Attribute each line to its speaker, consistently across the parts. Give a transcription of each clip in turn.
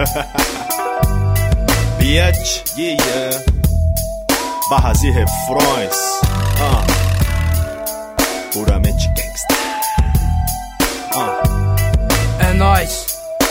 Speaker 1: Bitch, yeah. Barras e refrões, puramente gangsta.
Speaker 2: É nóis.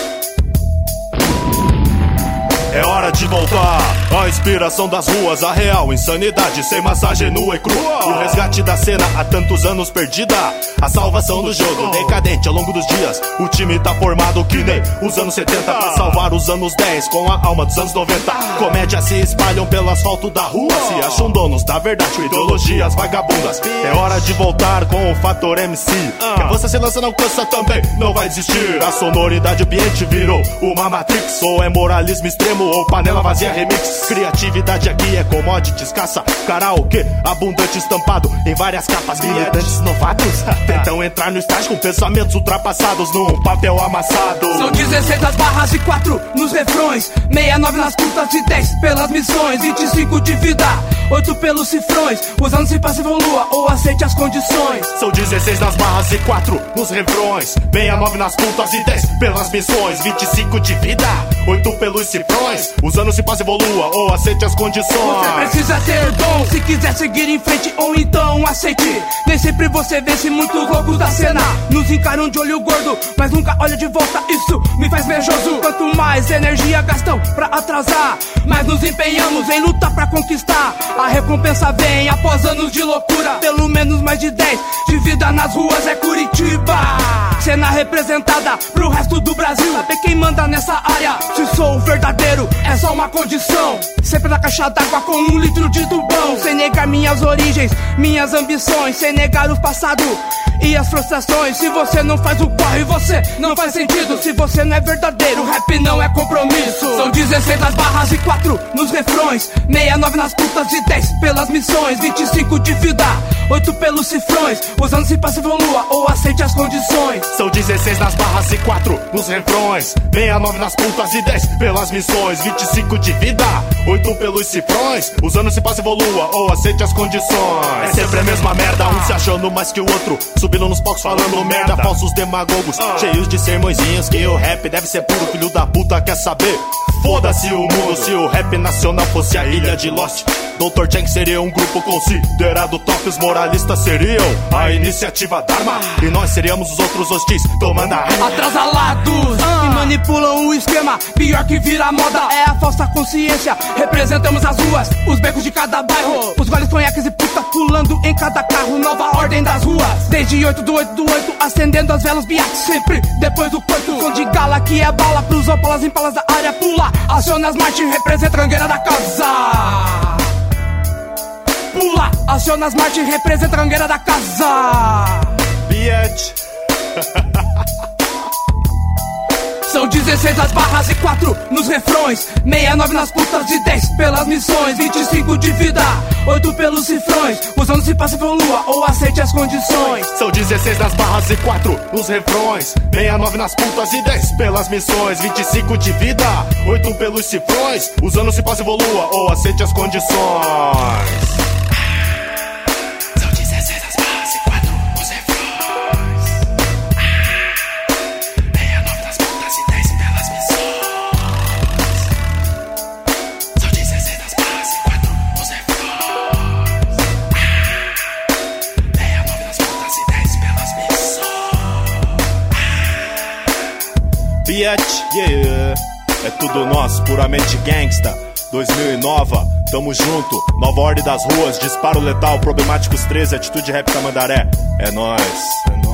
Speaker 1: É hora de voltar, a inspiração das ruas, a real insanidade, sem massagem nua e crua. O resgate da cena há tantos anos perdida, a salvação do jogo, decadente ao longo dos dias. O time tá formado que nem os anos 70, pra salvar os anos 10 com a alma dos anos 90. Comédias se espalham pelo asfalto da rua, se acham donos da verdade, ideologias vagabundas. É hora de voltar com o fator MC, que a você se lança não cansa também, não vai desistir. A sonoridade ambiente virou uma Matrix, ou é moralismo extremo ou panela vazia remix. Criatividade aqui é commodities, caça, karaokê, abundante estampado em várias capas. Militantes novatos tentam entrar no estágio com pensamentos ultrapassados num papel amassado.
Speaker 2: São 16 das barras e 4 nos refrões, 69 nas putas e 10 pelas missões, 25 de vida, 8 pelos cifrões, usando-se passivo lua ou aceite as condições.
Speaker 1: São 16 nas barras e 4 nos refrões, 69 nas putas e 10 pelas missões, 25 de vida, 8 pelos cifrões, usando-se passivo lua ou aceite as condições.
Speaker 2: Você precisa ter dom se quiser seguir em frente, ou então aceite. Nem sempre você vence, muitos loucos da cena nos encaram de olho gordo, mas nunca olha de volta, isso me faz invejoso. Quanto mais energia gastam pra atrasar, mais nos empenhamos em luta pra conquistar. A recompensa vem após anos de loucura, pelo menos mais de 10 de vida nas ruas é Curitiba. Cena representada pro resto do Brasil, saber quem manda nessa área. Se sou verdadeiro, é só uma condição. Sempre na caixa d'água com 1 litro de tubão. Sem negar minhas origens, minhas ambições, sem negar o passado e as frustrações. Se você não faz o corre, você não faz sentido. Se você não é verdadeiro, rap não é compromisso. São 16 nas barras e 4 nos refrões, 69 nas putas e 10 pelas missões, 25 de vida, 8 pelos cifrões, usando-se passivo lua ou aceite as condições.
Speaker 1: São 16 nas barras e 4 nos refrões, 69 nas putas e 10 pelas missões, 25 de vida, 8 pelos cifrões, usando-se passivo lua ou aceite as condições. É sempre a mesma merda, um se achando mais que o outro, subindo nos palcos falando merda, falsos demagogos, cheios de sermõezinhos que o rap deve ser puro, filho da puta quer saber. Foda-se o mundo, se o rap nacional fosse a ilha de Lost, Dr. Jank seria um grupo considerado top, os moralistas seriam a iniciativa Dharma, e nós seríamos os outros hostis tomando a rima.
Speaker 2: Atrasalados que manipulam o esquema, pior que vira moda é a falsa consciência. Representamos as ruas, os becos de cada bairro, os goles, conhaques e puta pulando em cada carro, nova ordem das ruas. Desde 8 do 8 do 8, acendendo as velas biates, sempre depois do coito. Som de gala que é bala pros ópalas, impalas da área, pula, aciona as marchas, representa a cangueira da casa. Pula, aciona as marchas, representa a cangueira da casa.
Speaker 1: Bitch.
Speaker 2: São 16 nas barras e 4 nos refrões, 69 nas putas e 10 pelas missões, 25 de vida, 8 pelos cifrões, usando-se passivo lua ou aceite as condições.
Speaker 1: São 16 nas barras e 4 nos refrões, 69 nas putas e 10 pelas missões, 25 de vida, 8 pelos cifrões, usando-se passivo lua ou aceite as condições. Bitch, yeah. É tudo nosso, puramente gangsta. 2009, tamo junto. Nova ordem das ruas, disparo letal, problemáticos 13, atitude rap Tamandaré. É nóis, é nóis.